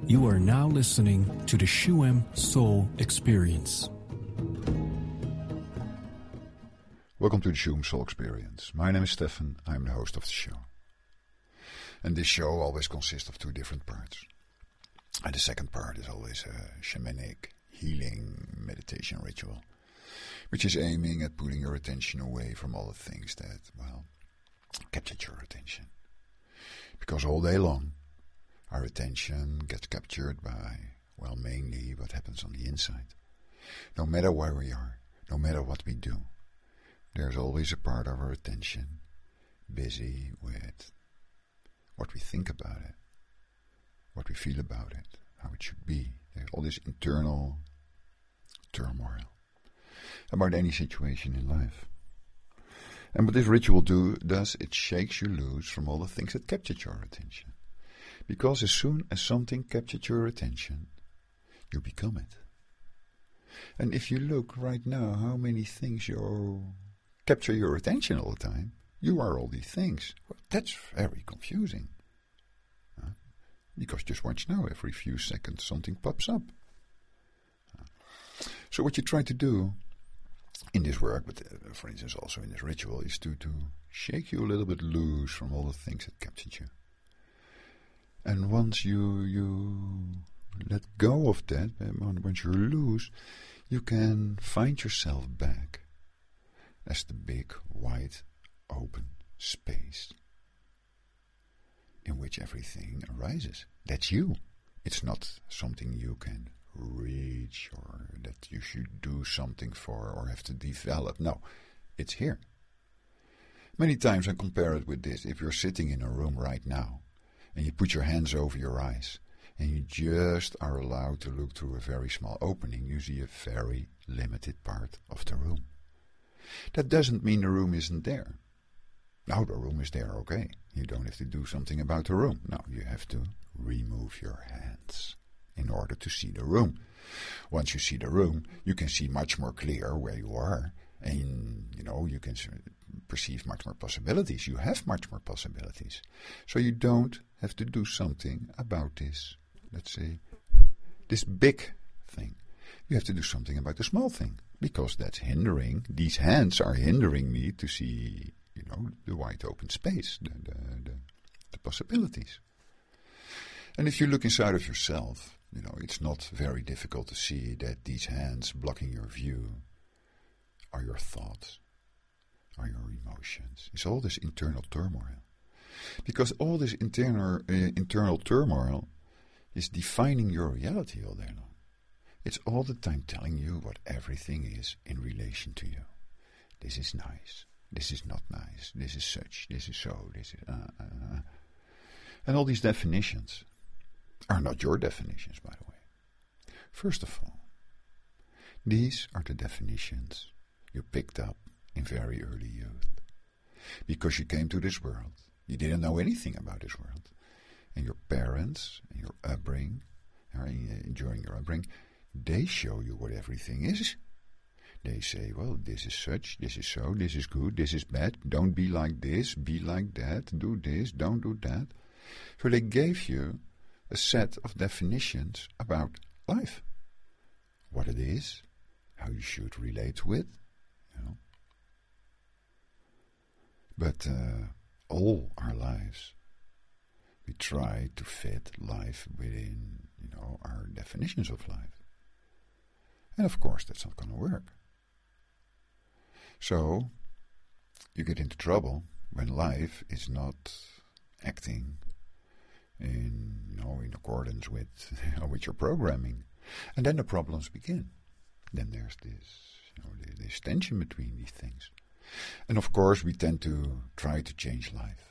You are now listening to the Shuem Soul Experience. Welcome to the Shuem Soul Experience. My name is Stefan. I'm the host of the show. And this show always consists of two different parts. And the second part is always a shamanic healing meditation ritual, which is aiming at pulling your attention away from all the things that, captured your attention. Because all day long, our attention gets captured by, mainly what happens on the inside. No matter where we are, no matter what we do, there's always a part of our attention busy with what we think about it, what we feel about it, how it should be. There's all this internal turmoil about any situation in life. And what this ritual does, it shakes you loose from all the things that captured your attention. Because as soon as something captured your attention, you become it. And if you look right now how many things capture your attention all the time, you are all these things. Well, that's very confusing. Because just watch now, every few seconds something pops up. So what you try to do in this work, but for instance also in this ritual, is to shake you a little bit loose from all the things that captured you. And once you let go of that, once you're loose, you can find yourself back as the big, wide, open space in which everything arises. That's you. It's not something you can reach or that you should do something for or have to develop. No, it's here. Many times I compare it with this. If you're sitting in a room right now, and you put your hands over your eyes, and you just are allowed to look through a very small opening, you see a very limited part of the room. That doesn't mean the room isn't there. No, the room is there, okay. You don't have to do something about the room. No, you have to remove your hands in order to see the room. Once you see the room, you can see much more clear where you are, and you can perceive much more possibilities. You have much more possibilities. So you don't have to do something about this, let's say, this big thing. You have to do something about the small thing, because that's these hands are hindering me to see, the wide open space, the possibilities. And if you look inside of yourself, it's not very difficult to see that these hands blocking your view are your thoughts, are your emotions. It's all this internal turmoil. Because all this internal turmoil is defining your reality all day long. It's all the time telling you what everything is in relation to you. This is nice. This is not nice. This is such. This is so. This is... And all these definitions are not your definitions, by the way. First of all, these are the definitions you picked up in very early youth. Because you came to this world, you didn't know anything about this world. And your parents, and your upbringing, during your upbringing, they show you what everything is. They say, well, this is such, this is so, this is good, this is bad, don't be like this, be like that, do this, don't do that. So they gave you a set of definitions about life. What it is, how you should relate to it, But all our lives, we try to fit life within, our definitions of life. And of course, that's not going to work. So, you get into trouble when life is not acting in accordance with your programming. And then the problems begin. Then there's this, this tension between these things. And of course, we tend to try to change life.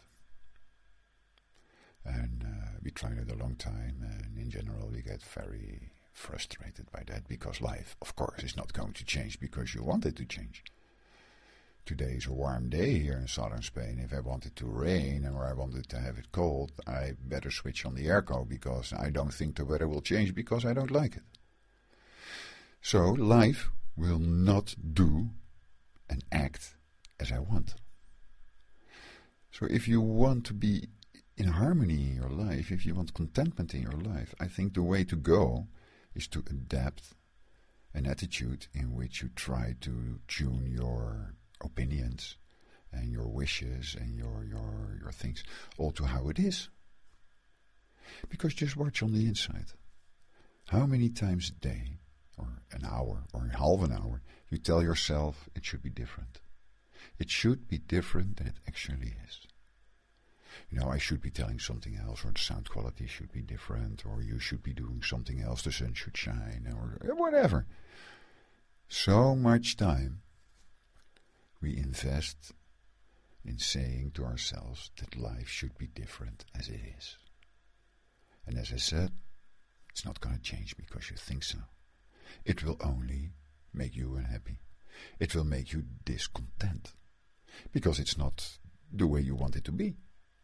And we tried it a long time, and in general, we get very frustrated by that, because life, of course, is not going to change because you want it to change. Today is a warm day here in southern Spain. If I want it to rain or I wanted to have it cold, I better switch on the airco, because I don't think the weather will change because I don't like it. So life will not do and act as I want. So if you want to be in harmony in your life, if you want contentment in your life, I think the way to go is to adapt an attitude in which you try to tune your opinions and your wishes and your things all to how it is. Because just watch on the inside. How many times a day, or an hour, or half an hour, you tell yourself it should be different. It should be different than it actually is. I should be telling something else, or the sound quality should be different, or you should be doing something else, the sun should shine, or whatever. So much time we invest in saying to ourselves that life should be different as it is. And as I said, it's not going to change because you think so. It will only make you unhappy. It will make you discontent because it's not the way you want it to be.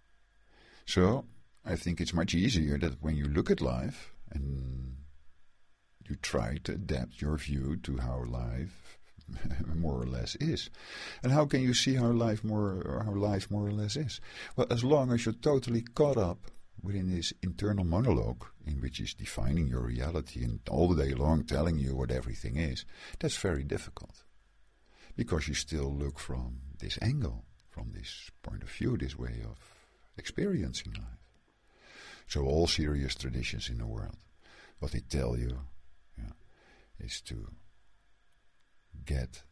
So I think it's much easier that when you look at life and you try to adapt your view to how life more or less is. And how can you see how life more or less is? Well, as long as you're totally caught up within this internal monologue in which is defining your reality and all the day long telling you what everything is, that's very difficult. Because you still look from this angle, from this point of view, this way of experiencing life. So all serious traditions in the world, what they tell you is to get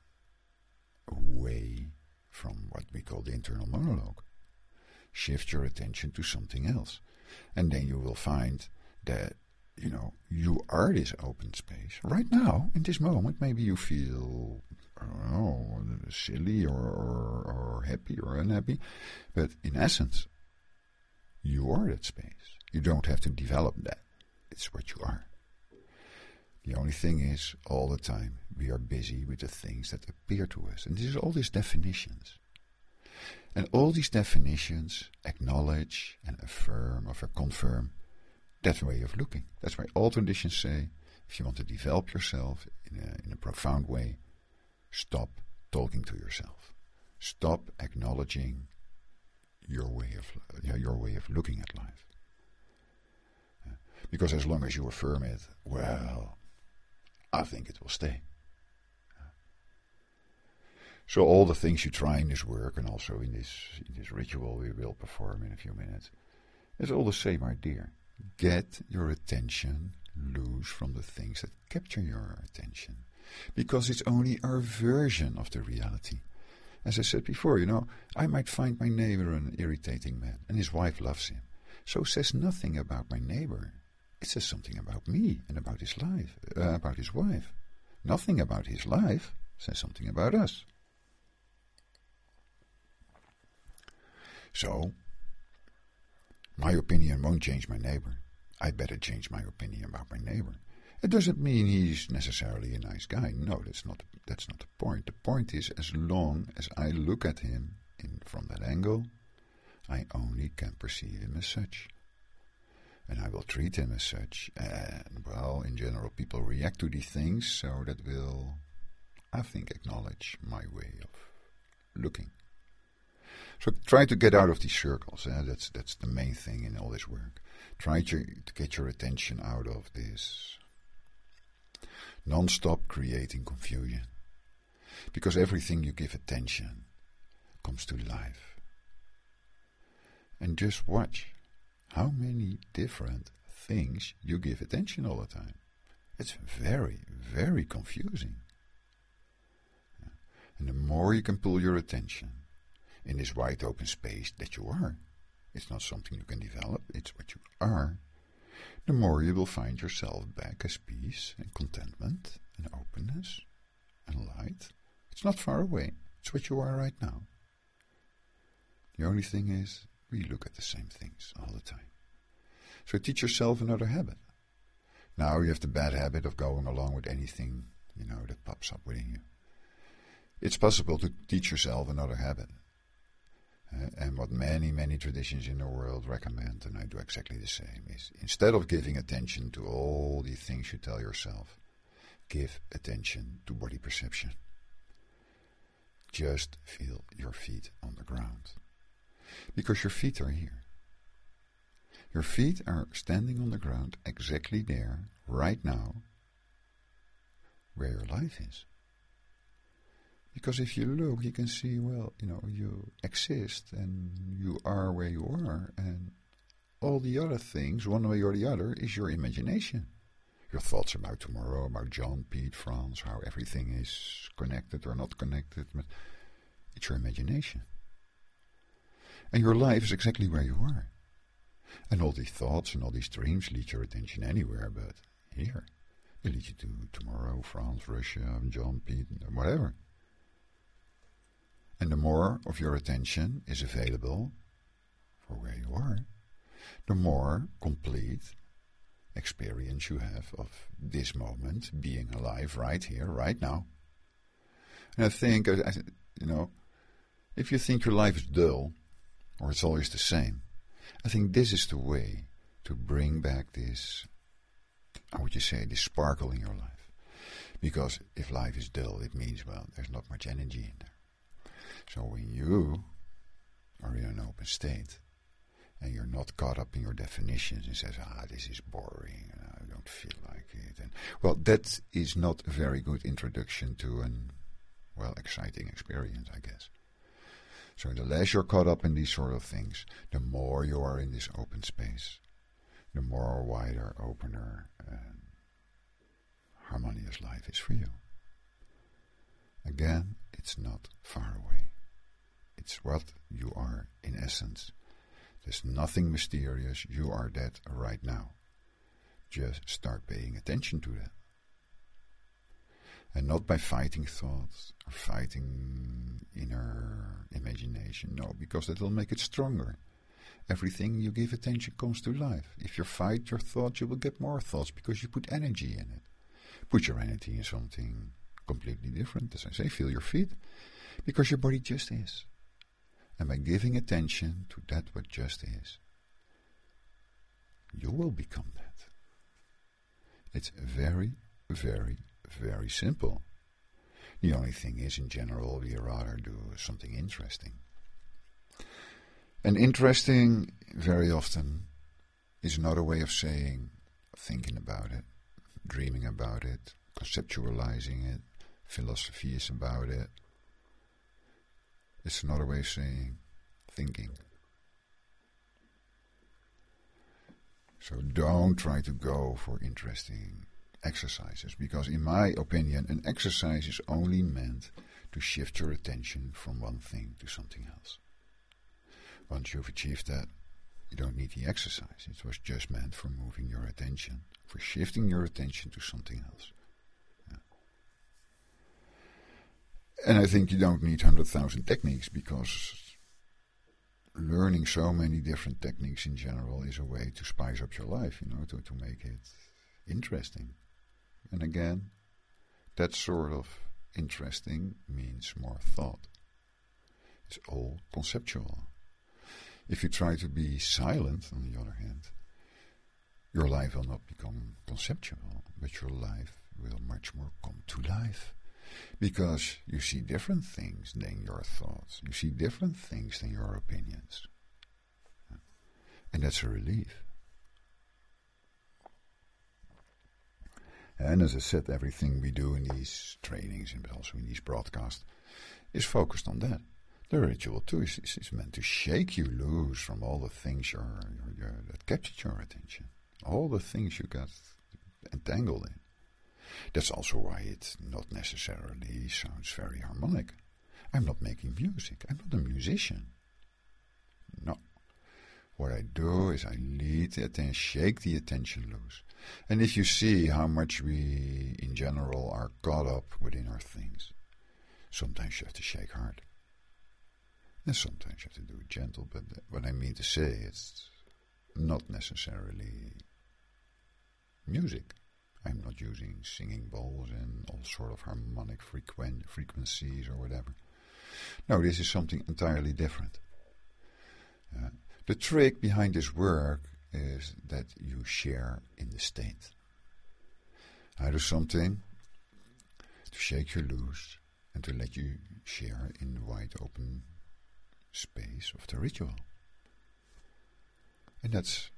away from what we call the internal monologue. Shift your attention to something else. And then you will find that, you are this open space. Right now, in this moment, maybe you feel, I don't know, silly or happy or unhappy. But in essence, you are that space. You don't have to develop that. It's what you are. The only thing is, all the time, we are busy with the things that appear to us. And this is all these definitions. And all these definitions acknowledge and affirm or confirm that way of looking. That's why all traditions say, if you want to develop yourself in a profound way, stop talking to yourself. Stop acknowledging your way of looking at life. Because as long as you affirm it, well, I think it will stay. So all the things you try in this work and also in this ritual we will perform in a few minutes, it's all the same idea. Get your attention loose from the things that capture your attention. Because it's only our version of the reality. As I said before, I might find my neighbor an irritating man and his wife loves him. So it says nothing about my neighbor. It says something about me and about his life, about his wife. Nothing about his life says something about us. So, my opinion won't change my neighbor. I better change my opinion about my neighbor. It doesn't mean he's necessarily a nice guy. No, that's not the point. The point is, as long as I look at him from that angle, I only can perceive him as such. And I will treat him as such. And, well, in general, people react to these things, so that will, I think, acknowledge my way of looking. So try to get out of these circles. That's the main thing in all this work. Try to get your attention out of this non-stop creating confusion. Because everything you give attention comes to life. And just watch how many different things you give attention all the time. It's very, very confusing. And the more you can pull your attention in this wide open space that you are, it's not something you can develop, it's what you are, the more you will find yourself back as peace and contentment and openness and light. It's not far away, it's what you are right now. The only thing is, we look at the same things all the time. So teach yourself another habit. Now you have the bad habit of going along with anything, that pops up within you. It's possible to teach yourself another habit. And what many, many traditions in the world recommend, and I do exactly the same, is instead of giving attention to all the things you tell yourself, give attention to body perception. Just feel your feet on the ground. Because your feet are here. Your feet are standing on the ground exactly there, right now, where your life is. Because if you look, you can see, well, you exist and you are where you are, and all the other things, one way or the other, is your imagination. Your thoughts about tomorrow, about John, Pete, Franz, how everything is connected or not connected, but it's your imagination. And your life is exactly where you are. And all these thoughts and all these dreams lead your attention anywhere but here. They lead you to tomorrow, France, Russia, John, Pete, whatever. And the more of your attention is available for where you are, the more complete experience you have of this moment, being alive right here, right now. And I think, if you think your life is dull, or it's always the same, I think this is the way to bring back this, how would you say, this sparkle in your life. Because if life is dull, it means, well, there's not much energy in there. So when you are in an open state, and you're not caught up in your definitions and says, this is boring, and I don't feel like it. And, well, that is not a very good introduction to an, exciting experience, I guess. So the less you're caught up in these sort of things, the more you are in this open space, the more wider, opener, and harmonious life is for you. Again, it's not far away. It's what you are in essence. There's nothing mysterious. You are that right now. Just start paying attention to that. And not by fighting thoughts or fighting inner imagination. No, because that will make it stronger. Everything you give attention comes to life. If you fight your thoughts, you will get more thoughts because you put energy in it. Put your energy in something completely different. As I say, feel your feet. Because your body just is. And by giving attention to that what just is, you will become that. It's very, very, very simple. The only thing is, in general, we rather do something interesting. And interesting, very often, is another way of saying thinking about it, dreaming about it, conceptualizing it, philosophy is about it. It's another way of saying thinking. So don't try to go for interesting exercises, because in my opinion, an exercise is only meant to shift your attention from one thing to something else. Once you've achieved that, you don't need the exercise. It was just meant for moving your attention, for shifting your attention to something else. And I think you don't need 100,000 techniques, because learning so many different techniques in general is a way to spice up your life, to make it interesting. And again, that sort of interesting means more thought. It's all conceptual. If you try to be silent, on the other hand, your life will not become conceptual, but your life will much more come to life. Because you see different things than your thoughts. You see different things than your opinions. And that's a relief. And as I said, everything we do in these trainings and also in these broadcasts is focused on that. The ritual too is meant to shake you loose from all the things that captured your attention. All the things you got entangled in. That's also why it not necessarily sounds very harmonic. I'm not making music. I'm not a musician. No. What I do is I lead the attention, shake the attention loose. And if you see how much we, in general, are caught up within our things, sometimes you have to shake hard. And sometimes you have to do it gentle, but what I mean to say, it's not necessarily music. I'm not using singing bowls and all sort of harmonic frequencies or whatever. No, this is something entirely different. The trick behind this work is that you share in the state. I do something to shake you loose and to let you share in the wide open space of the ritual. And that's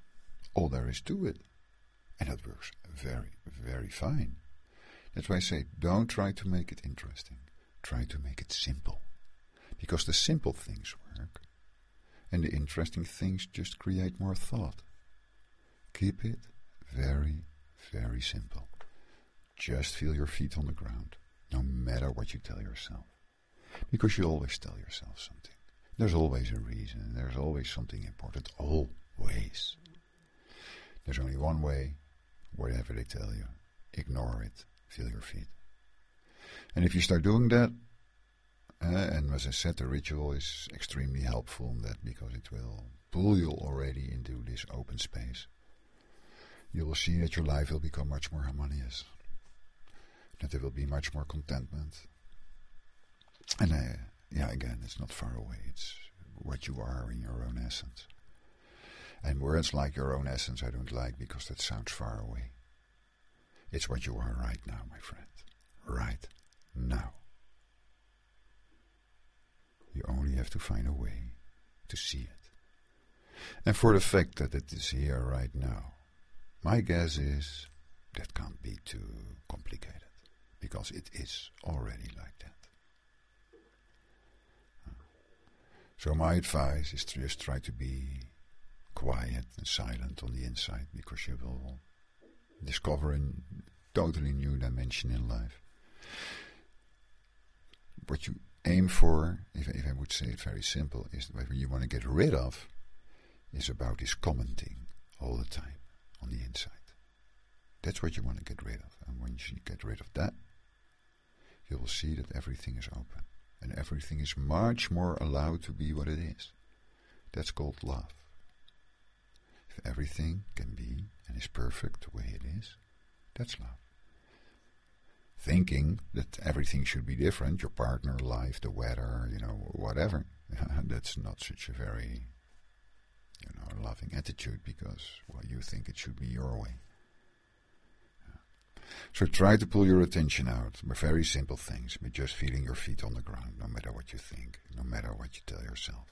all there is to it. And that works very, very fine. That's why I say, don't try to make it interesting. Try to make it simple. Because the simple things work. And the interesting things just create more thought. Keep it very, very simple. Just feel your feet on the ground, no matter what you tell yourself. Because you always tell yourself something. There's always a reason. There's always something important. Always. There's only one way, whatever they tell you. Ignore it. Feel your feet. And if you start doing that, and as I said, the ritual is extremely helpful in that because it will pull you already into this open space. You will see that your life will become much more harmonious. That there will be much more contentment. And again, it's not far away. It's what you are in your own essence. And words like your own essence I don't like because that sounds far away. It's what you are right now, my friend. Right now. You only have to find a way to see it. And for the fact that it is here right now, my guess is that can't be too complicated. Because it is already like that. So my advice is to just try to be quiet and silent on the inside, because you will discover a totally new dimension in life. What you aim for, if I would say it very simple, is what you want to get rid of is about this commenting all the time on the inside. That's what you want to get rid of. And once you get rid of that, you will see that everything is open. And everything is much more allowed to be what it is. That's called love. If everything can be and is perfect the way it is, that's love. Thinking that everything should be different, your partner, life, the weather, whatever, that's not such a very, loving attitude because, you think it should be your way. So try to pull your attention out by very simple things, by just feeling your feet on the ground, no matter what you think, no matter what you tell yourself.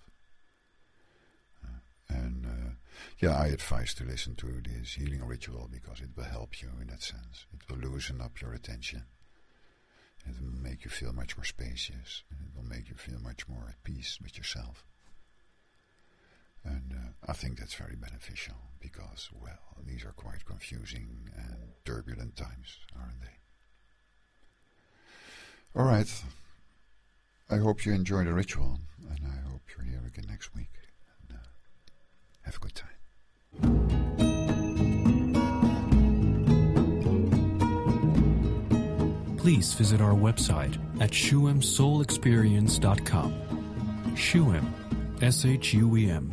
I advise to listen to this healing ritual because it will help you in that sense. It will loosen up your attention. It will make you feel much more spacious. It will make you feel much more at peace with yourself. And I think that's very beneficial because, these are quite confusing and turbulent times, aren't they? All right. I hope you enjoy the ritual, and I hope you're here again next week. And, have a good time. Please visit our website at shuemsoulexperience.com. Shuem, SHUEM.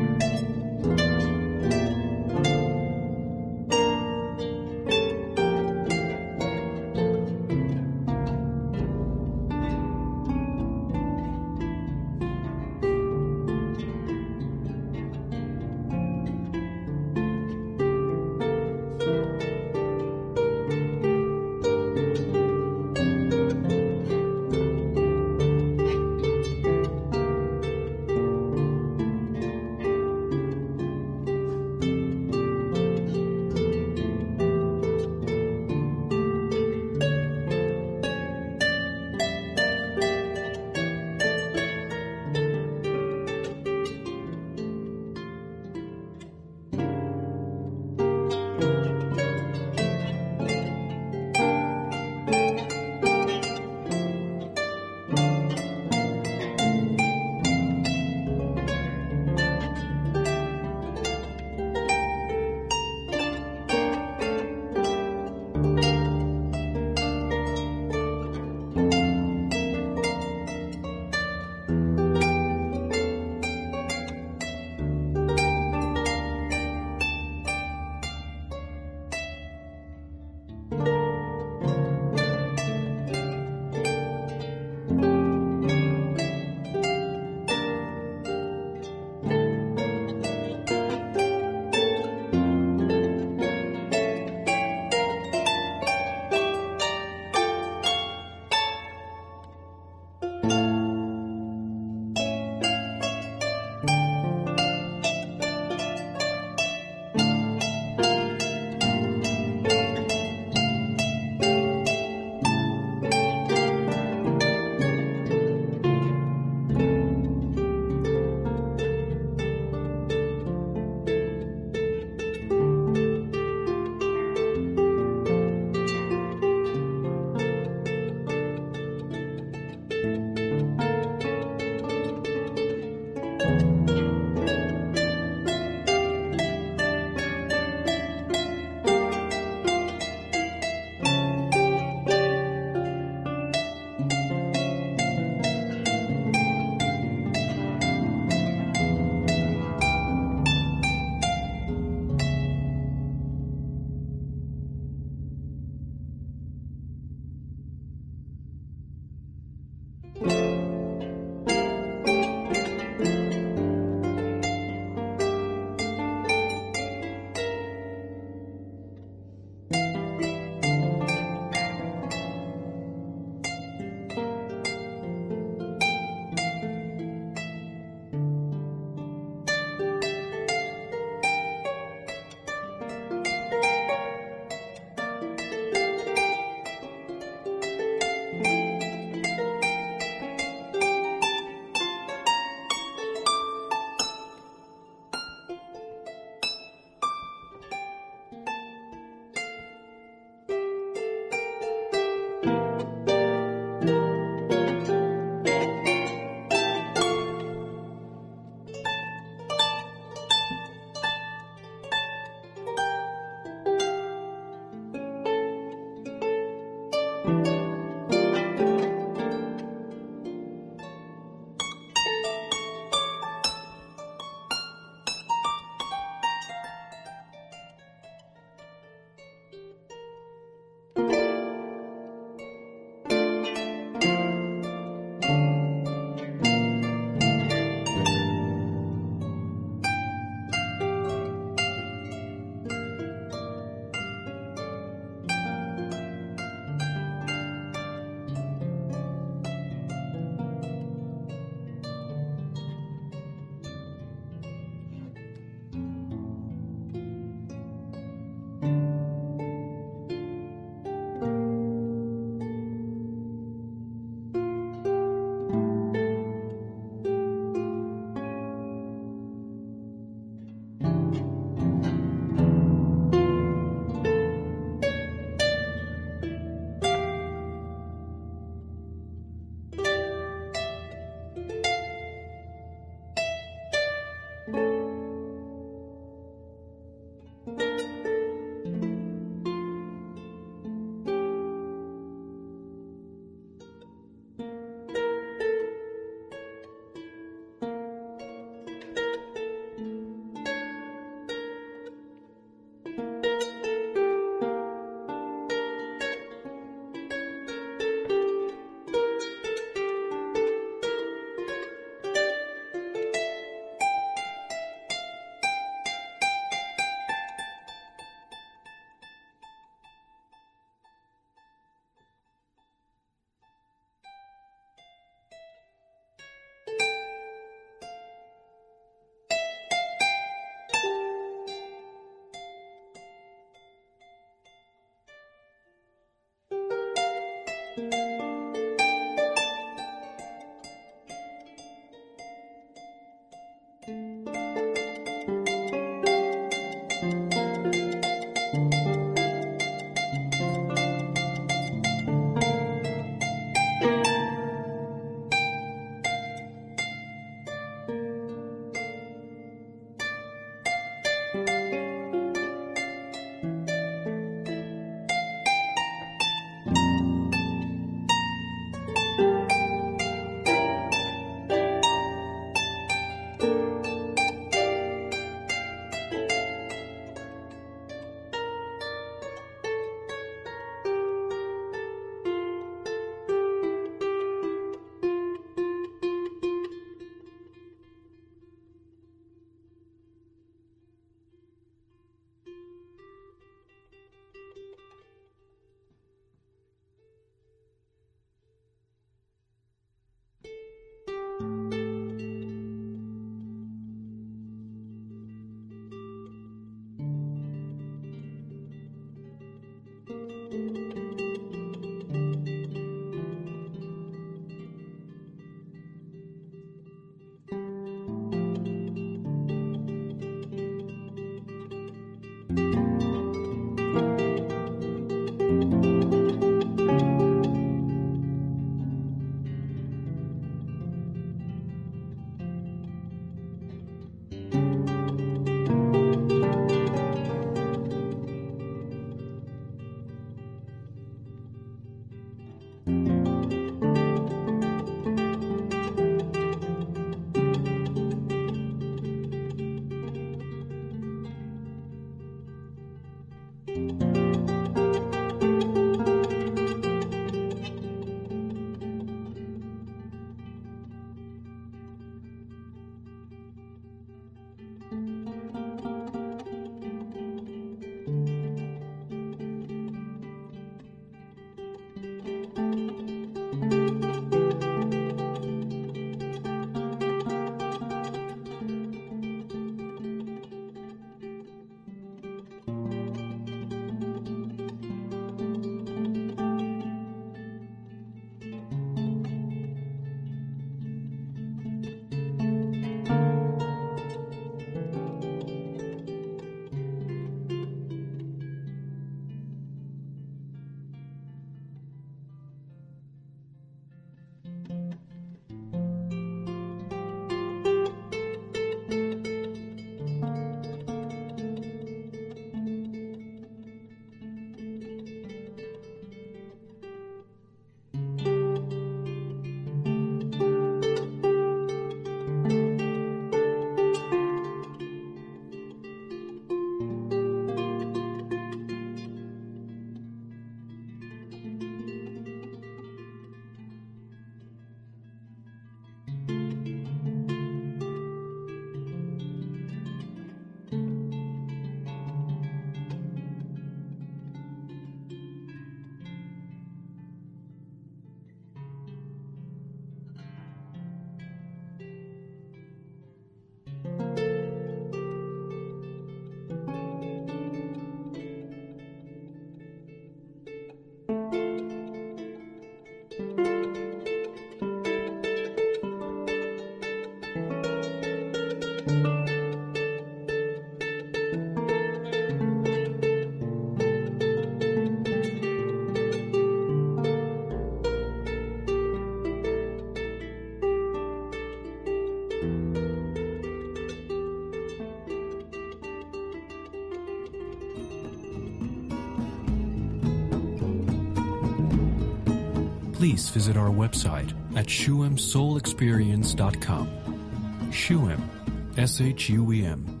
please visit our website at shuemsoulexperience.com. Shuem, SHUEM.